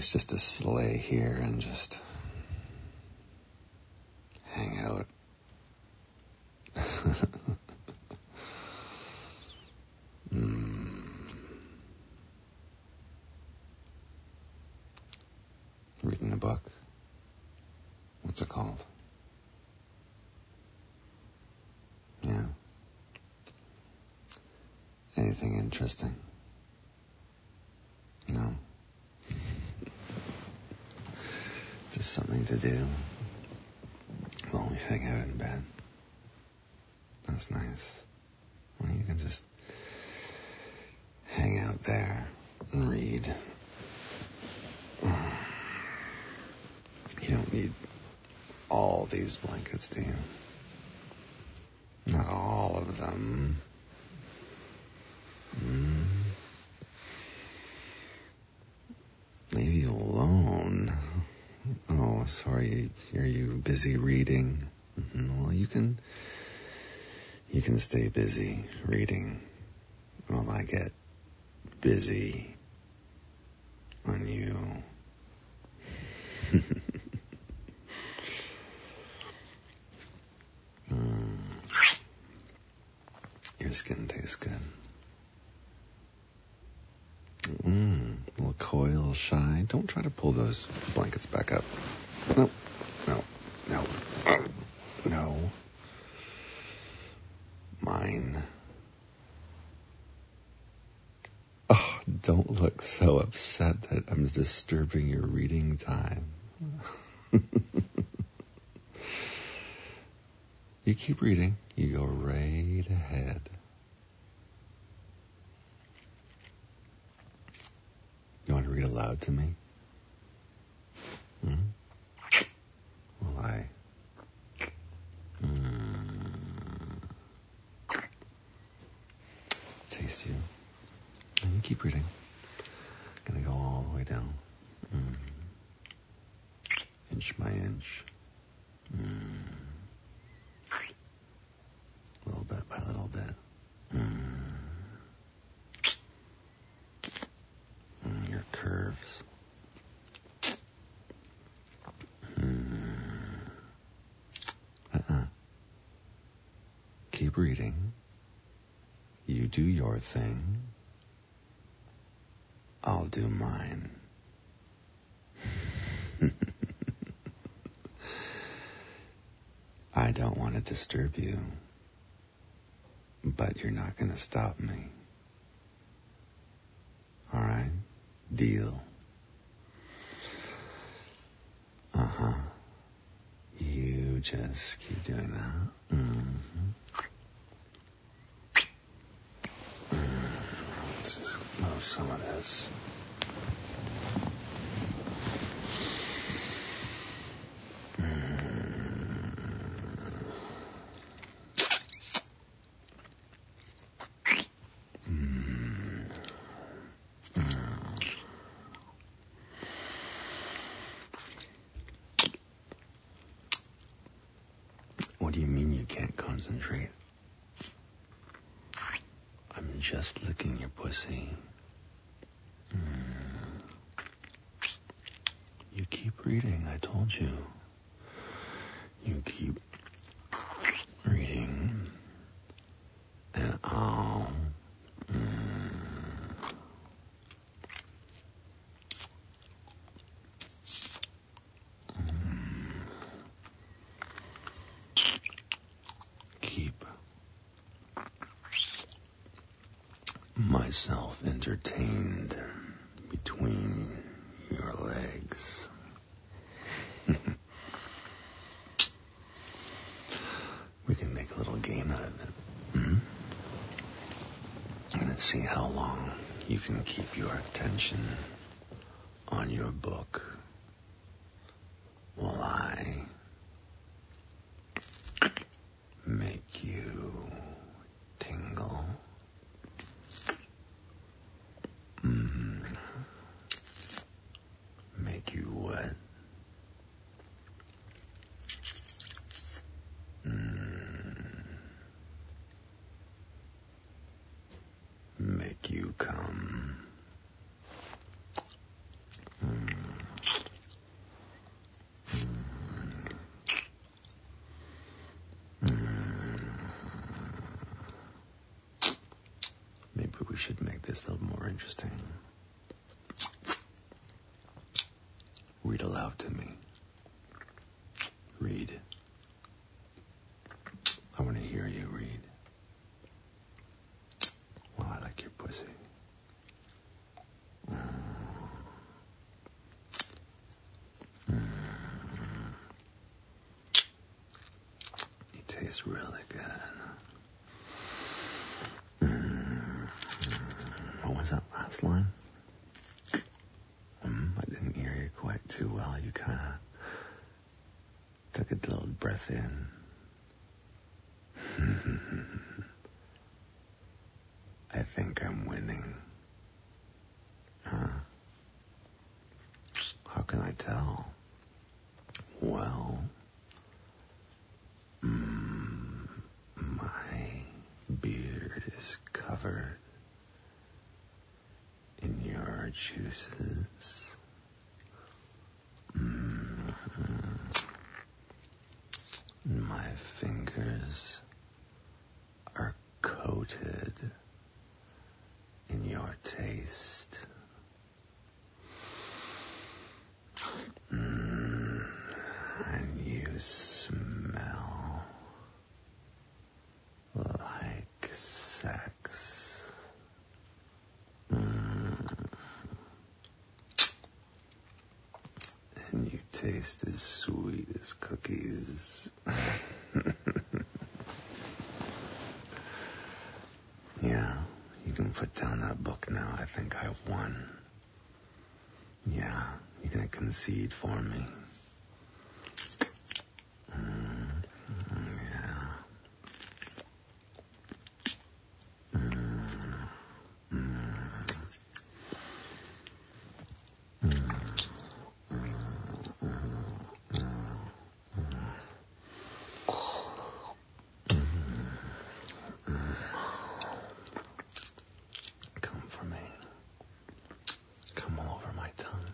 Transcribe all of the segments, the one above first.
nice just to lay here and just hang out. Reading a book. What's it called? Yeah. Anything interesting? No. Just something to do while we hang out in bed. That's nice. Well, you can just hang out there and read. You don't need all these blankets, do you? Not all of them. Leave you alone. Oh, sorry. Are you busy reading? Well, you can stay busy reading while I get busy on you. Your skin tastes good. Little coy, a little shy. Don't try to pull those blankets back up. No. Mine. Oh, don't look so upset that I'm disturbing your reading time. You keep reading. You go right ahead. You want to read aloud to me? Well, taste you. And you keep reading. Gonna go all the way down. Inch by inch. Little bit by little bit. Your curves. Keep reading. You do your thing. I'll do mine. I don't want to disturb you, but you're not going to stop me. All right? Deal. You just keep doing that. Let's just move some of this. What do you mean you can't concentrate? I'm just licking your pussy. You keep reading, I told you. You keep reading, and I'll keep myself entertained between your legs. We can make a little game out of it. I'm going to see how long you can keep your attention on your book while I make you tingle. Make you wet. Make you come. more interesting. Read aloud to me. Read. I want to hear you read. Well, I like your pussy. You taste really good. What was that last line? I didn't hear you quite too well. You kind of took a little breath in. I think I'm winning. How can I tell? Well, my beard is covered in your juices. My fingers are coated in your taste. And you smell like sex. And you taste as sweet as cookies. Yeah, you can put down that book now. I think I've won. Yeah, you're gonna concede for me. Come for me. Come all over my tongue.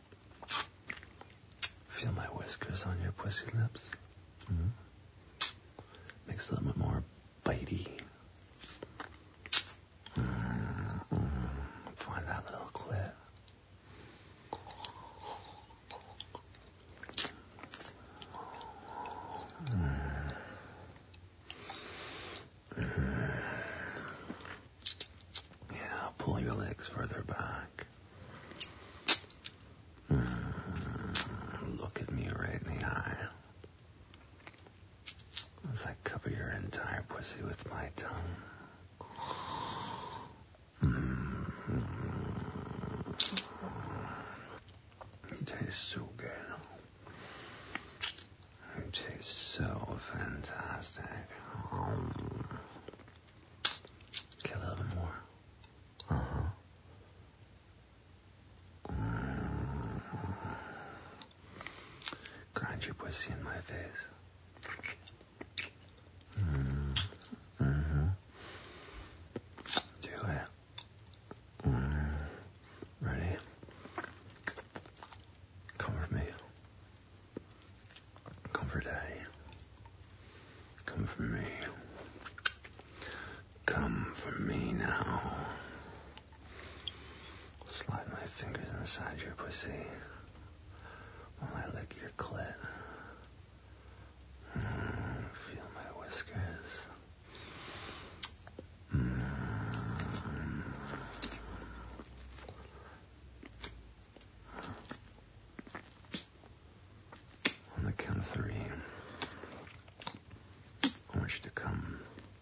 Feel my whiskers on your pussy lips. Makes it a little bit more bitey. Find that little clit. Yeah, pull your legs further back. Look at me right in the eye as I cover your entire pussy with my tongue. You taste so good. You taste so fantastic. Get a little bit more. Grind your pussy in my face. Do it. Ready? Come for me. Come for daddy. Come for me. Come for me now. Slide my fingers inside your pussy while I lick your clit. Feel my whiskers. On the count of 3, I want you to come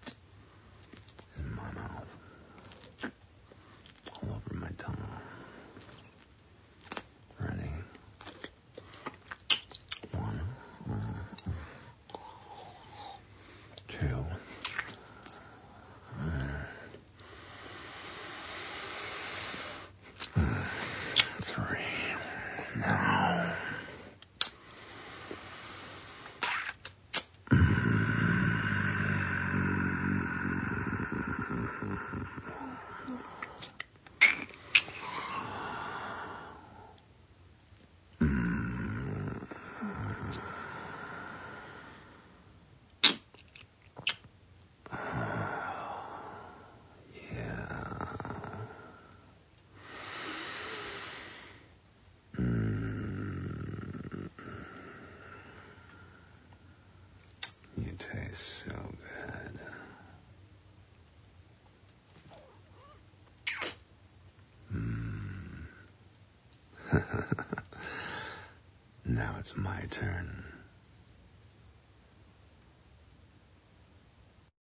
in my mouth, all over my tongue. Ready? so good. Now it's my turn.